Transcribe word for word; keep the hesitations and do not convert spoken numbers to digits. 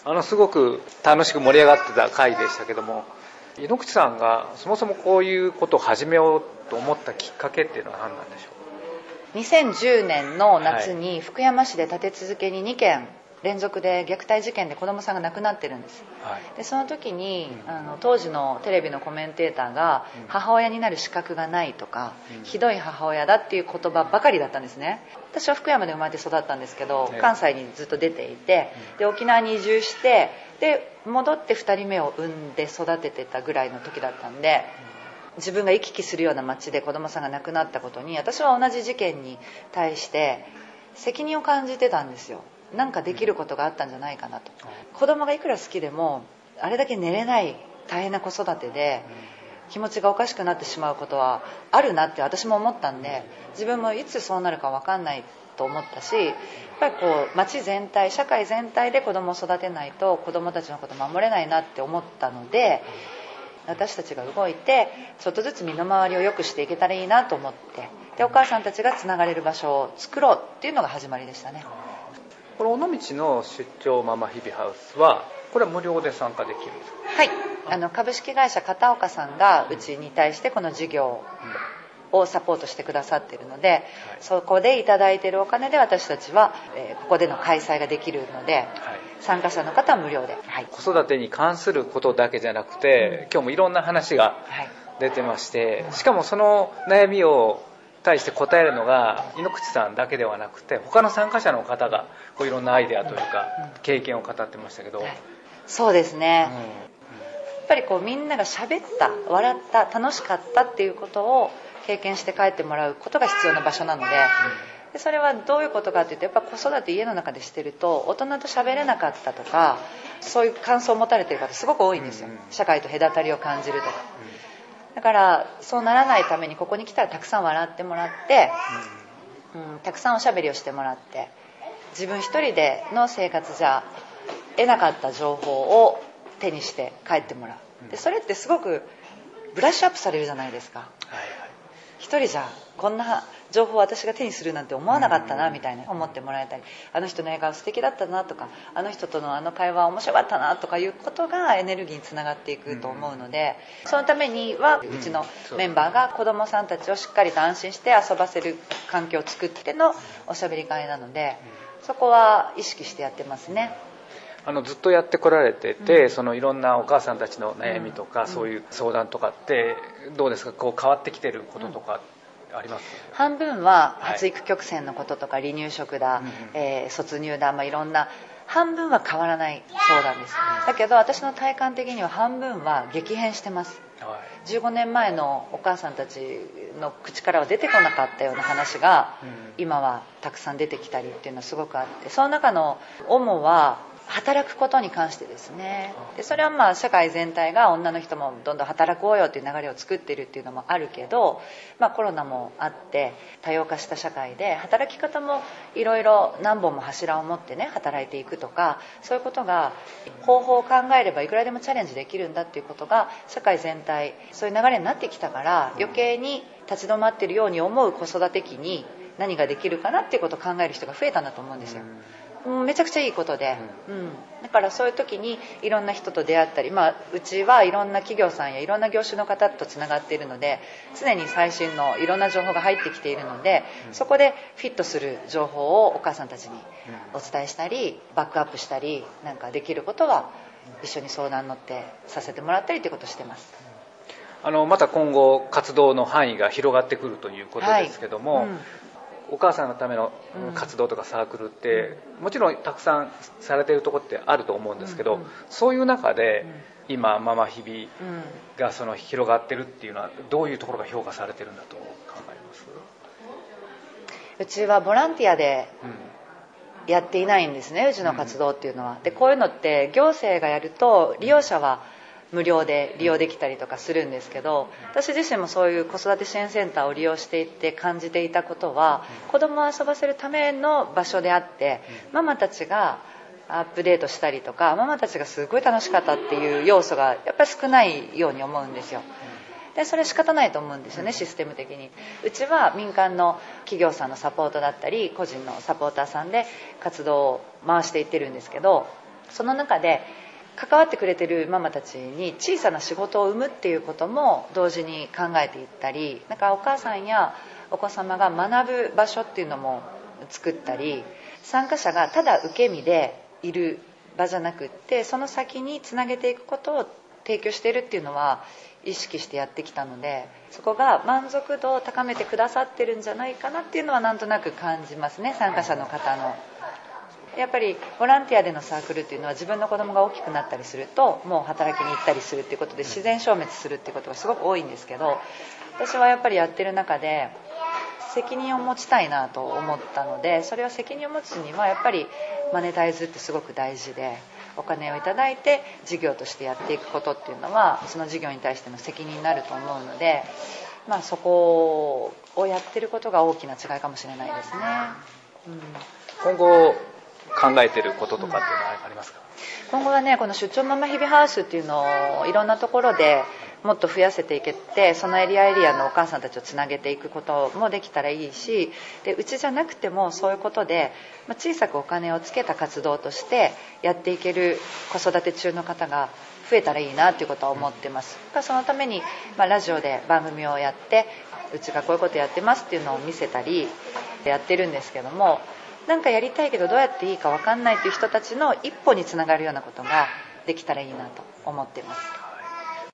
あのすごく楽しく盛り上がってた回でしたけども、井ノ口さんがそもそもこういうことを始めようと思ったきっかけっていうのは何なんでしょう。 にせんじゅうねんの夏に福山市で立て続けににけん連続で虐待事件で子どもさんが亡くなってるんです、はい、でその時に、うん、あの当時のテレビのコメンテーターが、うん、母親になる資格がないとか、うん、ひどい母親だっていう言葉ばかりだったんですね。私は福山で生まれて育ったんですけど、ね、関西にずっと出ていて、うん、で沖縄に移住してで戻ってふたりめを産んで育ててたぐらいの時だったんで、うん、自分が行き来するような街で子どもさんが亡くなったことに私は同じ事件に対して責任を感じてたんですよ。なんかできることがあったんじゃないかなと。子供がいくら好きでもあれだけ寝れない大変な子育てで気持ちがおかしくなってしまうことはあるなって私も思ったんで、自分もいつそうなるか分かんないと思ったし、やっぱりこう町全体社会全体で子供を育てないと子供たちのこと守れないなって思ったので、私たちが動いてちょっとずつ身の回りを良くしていけたらいいなと思って、でお母さんたちがつながれる場所を作ろうっていうのが始まりでしたね。 この尾道の出張ママ日々ハウスはこれは無料で参加できるんですか。 はい、あの株式会社片岡さんがうちに対してこの事業をサポートしてくださっているので、はい、そこでいただいているお金で私たちは、えー、ここでの開催ができるので、はい、参加者の方は無料で、はい、 子育てに関することだけじゃなくて、うん、今日もいろんな話が出てまして、はい、しかもその悩みを対して答えるのが井ノ口さんだけではなくて他の参加者の方がこういろんなアイデアというか経験を語ってましたけど、はい、 そうですね、うんうん、やっぱりこうみんなが喋った笑った楽しかったっていうことを経験して帰ってもらうことが必要な場所なので、うん、でそれはどういうことかというと、やっぱ子育て家の中でしてると大人と喋れなかったとかそういう感想を持たれている方すごく多いんですよ、うんうん、社会と隔たりを感じるとか、うん、だからそうならないためにここに来たらたくさん笑ってもらって、うんうん、たくさんおしゃべりをしてもらって、自分一人での生活じゃ得なかった情報を手にして帰ってもらう。でそれってすごくブラッシュアップされるじゃないですか、はいはい、一人じゃこんな情報を私が手にするなんて思わなかったなみたいな思ってもらえたり、あの人の笑顔素敵だったなとか、あの人とのあの会話面白かったなとかいうことがエネルギーにつながっていくと思うので、そのためにはうちのメンバーが子どもさんたちをしっかりと安心して遊ばせる環境を作ってのおしゃべり会なので、そこは意識してやってますね。 あのずっとやってこられてて、うん、そのいろんなお母さんたちの悩みとか、うん、そういう相談とかってどうですか、こう変わってきてることとかあります？ うん、半分は発育曲線のこととか、はい、離乳食だ、うんえー、卒乳だ、まあ、いろんな半分は変わらない相談です、うん、だけど私の体感的には半分は激変してます、はい、じゅうごねんまえのお母さんたちの口からは出てこなかったような話が、うん、今はたくさん出てきたりっていうのはすごくあって、その中の主は働くことに関してですね。でそれはまあ社会全体が女の人もどんどん働こうよっていう流れを作っているっていうのもあるけど、まあ、コロナもあって多様化した社会で働き方もいろいろ何本も柱を持ってね働いていくとか、そういうことが方法を考えればいくらでもチャレンジできるんだっていうことが社会全体そういう流れになってきたから、余計に立ち止まっているように思う子育て期に何ができるかなっていうことを考える人が増えたんだと思うんですよ。めちゃくちゃいいことで、うん、だからそういう時にいろんな人と出会ったり、まあ、うちはいろんな企業さんやいろんな業種の方とつながっているので常に最新のいろんな情報が入ってきているので、そこでフィットする情報をお母さんたちにお伝えしたりバックアップしたりなんかできることは一緒に相談に乗ってさせてもらったりということをしてます。 あのまた今後活動の範囲が広がってくるということですけども、はいうんお母さんのための活動とかサークルって、うん、もちろんたくさんされているところってあると思うんですけど、うんうん、そういう中で、うん、今ママ日々がその広がってるっていうのはどういうところが評価されてるんだと考えます？ うちはボランティアでやっていないんですね、うちの活動っていうのは。でこういうのって行政がやると利用者は無料で利用できたりとかするんですけど、私自身もそういう子育て支援センターを利用していって感じていたことは、子供を遊ばせるための場所であって、ママたちがアップデートしたりとかママたちがすごい楽しかったっていう要素がやっぱり少ないように思うんですよ。でそれ仕方ないと思うんですよね、システム的に。うちは民間の企業さんのサポートだったり個人のサポーターさんで活動を回していってるんですけど、 その中で関わってくれてるママたちに小さな仕事を生むっていうことも同時に考えていったり、なんかお母さんやお子様が学ぶ場所っていうのも作ったり、参加者がただ受け身でいる場じゃなくって、その先につなげていくことを提供しているっていうのは意識してやってきたので、そこが満足度を高めてくださってるんじゃないかなっていうのはなんとなく感じますね。参加者の方のやっぱりボランティアでのサークルっていうのは自分の子供が大きくなったりするともう働きに行ったりするっていうことで自然消滅するっていうことがすごく多いんですけど、私はやっぱりやってる中で責任を持ちたいなと思ったので、それは責任を持つにはやっぱりマネタイズってすごく大事で、お金をいただいて事業としてやっていくことっていうのはその事業に対しての責任になると思うので、まあ、そこをやってることが大きな違いかもしれないですね、 うん、今後考えてることとかっていうのはありますか？ 今後はね、この出張ママ日々ハウスっていうのをいろんなところでもっと増やせていけて、そのエリアエリアのお母さんたちをつなげていくこともできたらいいし、でうちじゃなくてもそういうことで、まあ、小さくお金をつけた活動としてやっていける子育て中の方が増えたらいいなということは思ってます。そのために、まあ、ラジオで番組をやって、うちがこういうことやってますっていうのを見せたりやってるんですけども、なんかやりたいけどどうやっていいか分かんないという人たちの一歩につながるようなことができたらいいなと思ってます。